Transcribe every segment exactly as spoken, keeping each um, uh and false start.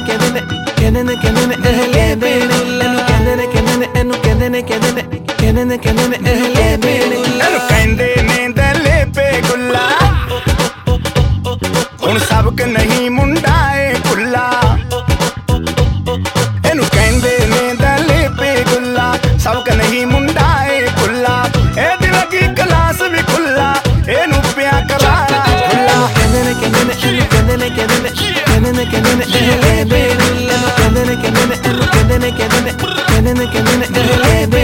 ਕਹਿੰਦੇ ਨੇ ਕਹਿੰਦੇ ਨੇ ਕਹਿੰਦੇ ਨੇ ਇਹ ਲੈ ਦੇ ਇਹਨੂੰ ਕਹਿੰਦੇ ਨੇ ਕਹਿੰਦੇ ਨੇ ਇਹਨੂੰ ਕਹਿੰਦੇ ਨੇ ਕਹਿੰਦੇ ਨੇ ਕਹਿੰਦੇ ਨੇ ਕਹਿੰਦੇ ਨੇ ਇਹ ਲੈ ਦੇ ਇਹਨੂੰ ਕਹਿੰਦੇ ਨੇ ਦਲੇ ਪੇ ਗੁੱਲਾ ਹੁਣ ਸਬਕ ਨਹੀਂ ਮੁੰਡਾ ਏ ਕੁੱਲਾ ਇਹਨੂੰ ਕਹਿੰਦੇ ਨੇ ਦਲੇ ਪੇ ਗੁੱਲਾ ਸਬਕ ਨਹੀਂ ਮੁੰਡਾ ਏ ਕੁੱਲਾ ਇਹਦੀ ਲੱਗੀ ਕਲਾਸ ਵੀ ਖੁੱਲਾ ਇਹਨੂੰ ਪਿਆ ਕਰਾਰਾ ਖੁੱਲਾ ਕਹਿੰਦੇ ਨੇ ਕਹਿੰਦੇ ਨੇ ਇਹਨੂੰ ਕਹਿੰਦੇ ਨੇ ਕਹਿੰਦੇ ਨੇ ਕਹਿੰਦੇ ਨੇ ਕਹਿੰਦੇ ਨੇ ਇਹ ਲੈ ਦੇ ਇਹਨੂੰ ਕਹਿੰਦੇ ਨੇ ਕਹਿੰਦੇ ਨੇ ਇਹਨੂੰ ਕਹਿੰਦੇ ਨੇ ਕਹਿੰਦੇ ਨੇ ਕਹਿੰਦੇ ਨੇ ਕਹਿੰਦੇ ਨੇ ਇਹ ਲੈ ਦੇ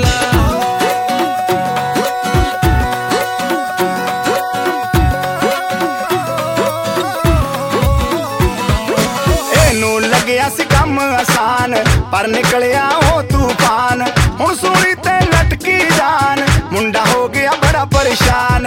ਇਹਨੂੰ ਲੱਗਿਆ ਸੀ ਕੰਮ ਆਸਾਨ ਪਰ ਨਿਕਲਿਆ ਉਹ ਤੂਫਾਨ ਹੁਣ ਸੂਲੀ ਤੇ ਲਟਕੀ ਜਾਨ ਮੁੰਡਾ ਹੋ ਗਿਆ ਬੜਾ ਪਰੇਸ਼ਾਨ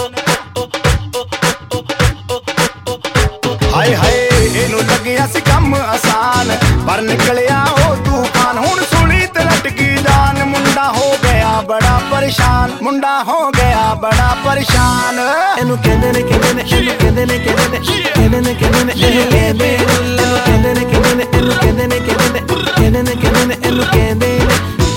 ਹਾਏ ਹਾਏ ਇਹਨੂੰ ਲੱਗਿਆ ਸੀ ਕੰਮ ਆਸਾਨ ਪਰ ਨਿਕਲਿਆ ਉਹ ਤੂਫਾਨ ਹੁਣ ਸੂਲੀ ਤੇ ਲਟਕੀ ਜਾਨ ਮੁੰਡਾ ਹੋ ਗਿਆ ਬੜਾ ਪਰੇਸ਼ਾਨ ਮੁੰਡਾ ਹੋ ਗਿਆ ਬੜਾ ਪਰੇਸ਼ਾਨ ਇਹਨੂੰ ਕਹਿੰਦੇ ਨੇ ਕਹਿੰਦੇ ਨੇ ਇਹਨੂੰ ਕਹਿੰਦੇ ਨੇ ਕਹਿੰਦੇ ਨੇ ਕਹਿੰਦੇ ਨੇ ਕਹਿੰਦੇ ਨੇ ਇਹ ਲੈ ਦੇ ਇਹਨੂੰ ਕਹਿੰਦੇ ਨੇ ਕਹਿੰਦੇ ਨੇ ਇਹਨੂੰ ਕਹਿੰਦੇ ਨੇ ਕਹਿੰਦੇ ਨੇ ਕਹਿੰਦੇ ਨੇ ਕਹਿੰਦੇ ਨੇ ਇਹਨੂੰ ਕਹਿੰਦੇ ਨੇ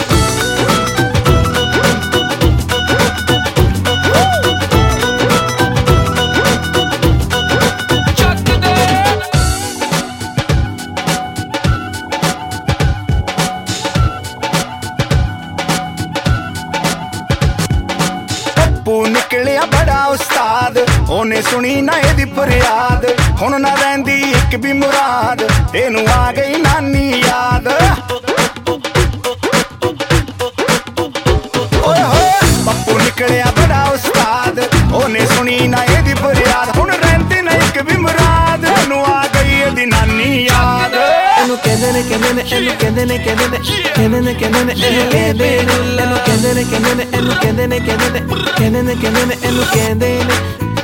ਪੱਪੂ ਨਿਕਲਿਆ ਬੜਾ ਉਸਤਾਦ ਉਹਨੇ ਸੁਣੀ ਨਾ ਇਹਦੀ ਫਰਿਆਦ ਹੁਣ ਨਾ ਰਹਿੰਦੀ ਇੱਕ ਵੀ ਮੁਰਾਦ ਇਹਨੂੰ ਆ ਗਈ ਨਾਨੀ ਯਾਦ ਓਏ ਹੋਏ ਪੱਪੂ ਨਿਕਲਿਆ ਬੜਾ ਉਸਤਾਦ ਉਹਨੇ ਸੁਣੀ ਨਾ ਇਹਦੀ ਫਰਿਆਦ ਹੁਣ ਰਹਿੰਦੀ ਨਾ ਇੱਕ ਵੀ ਮੁਰਾਦ ਇਹਨੂੰ ਆ ਗਈ ਇਹਦੀ ਨਾਨੀ ਯਾਦ ਇਹਨੂੰ ਕਹਿੰਦੇ ਨੇ ਕਹਿੰਦੇ ਨੇ ਇਹਨੂੰ ਕਹਿੰਦੇ ਨੇ ਕਹਿੰਦੇ ਨੇ ਕਹਿੰਦੇ ਨੇ ਕਹਿੰਦੇ ਨੇ ਇਹ ਲੈ ਦੇ ਇਹਨੂੰ ਕਹਿੰਦੇ ਨੇ ਕਹਿੰਦੇ ਨੇ ਇਹਨੂੰ ਕਹਿੰਦੇ ਨੇ ਕਹਿੰਦੇ ਨੇ ਕਹਿੰਦੇ ਨੇ ਕਹਿੰਦੇ ਨੇ ਇਹਨੂੰ ਕਹਿੰਦੇ ਨੇ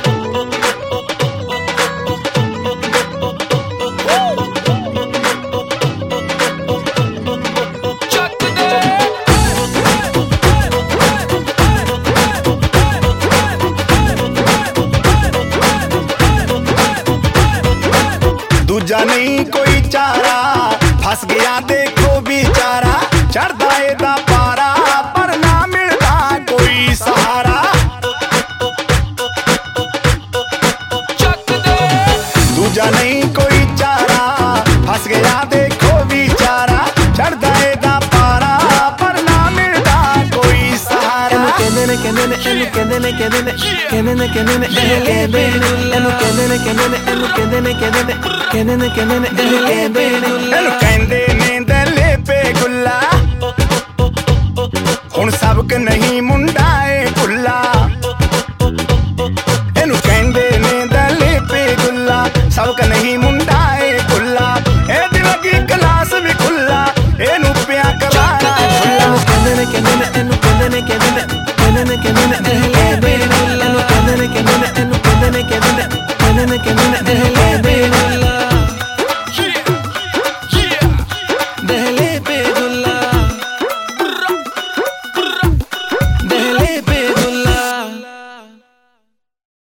ਦੂਜਾ ਨਹੀਂ ਕੋਈ ਚਾਰਾ ਫਸ ਗਿਆ ਦੇਖੋ ਵਿਚਾਰਾ ਚੜਦਾ ਇਹਦਾ ਪਾਰਾ ਪਰ ਨਾ ਮਿਲਦਾ ਕੋਈ ਸਹਾਰਾ ਦੂਜਾ ਨਹੀਂ ਕੋਈ ਚਾਰਾ ਫਸ ਗਿਆ ਦੇਖੋ ਵਿਚਾਰਾ ਚੜਦਾ ਇਹਦਾ ਪਾਰਾ ਪਰ ਨਾ ਮਿਲਦਾ ਕੋਈ ਸਹਾਰਾ ਇਹਨੂੰ ਕਹਿੰਦੇ ਨੇ ਕਹਿੰਦੇ ਨੇ ਇਹਨੂੰ ਕਹਿੰਦੇ ਨੇ ਕਹਿੰਦੇ ਨੇ ਕਹਿੰਦੇ ਨੇ ਕਹਿੰਦੇ ਨੇ ਇਹ ਲੈ ਦੇ ਇਹਨੂੰ ਕਹਿੰਦੇ ਨੇ ਕਹਿੰਦੇ ਨੇ ਇਹਨੂੰ ਕਹਿੰਦੇ ਨੇ ਕਹਿੰਦੇ ਨੇ ਕਹਿੰਦੇ ਨੇ ਕਹਿੰਦੇ ਨੇ ਇਹ ਲੈ ਦੇ ਇਹਨੂੰ ਕਹਿੰਦੇ ਨੇ ਦਲੇ ਪੇ ਗੁੱਲਾ ਹੁਣ ਸਬਕ ਨਹੀਂ ਮੁੰਡਾ ਏ ਕੁੱਲਾ ਇਹਨੂੰ ਕਹਿੰਦੇ ਨੇ ਦਲੇ ਪੇ ਗੁੱਲਾ ਸਬਕ ਨਹੀਂ ਮੁੰਡਾ ਏ ਕੁੱਲਾ ਇਹਦੀ ਲੱਗੀ ਕਲਾਸ ਵੀ ਖੁੱਲਾ ਇਹਨੂੰ ਪਿਆ ਕਰਾਰਾ ਖੁੱਲਾ ਕਹਿੰਦੇ ਨੇ ਕਹਿੰਦੇ ਨੇ ਇਹਨੂੰ ਕਹਿੰਦੇ ਨੇ ਕਹਿੰਦੇ ਨੇ ਕਹਿੰਦੇ ਨੇ ਕਹਿੰਦੇ ਨੇ ਇਹ ਲੈ ਦੇ ਇਹਨੂੰ ਕਹਿੰਦੇ ਨੇ ਕਹਿੰਦੇ ਨੇ ਇਹਨੂੰ ਕਹਿੰਦੇ ਨੇ ਕਹਿੰਦੇ ਨੇ ਕਹਿੰਦੇ ਨੇ ਕਹਿੰਦੇ ਨੇ ਇਹ ਲੈ ਦੇ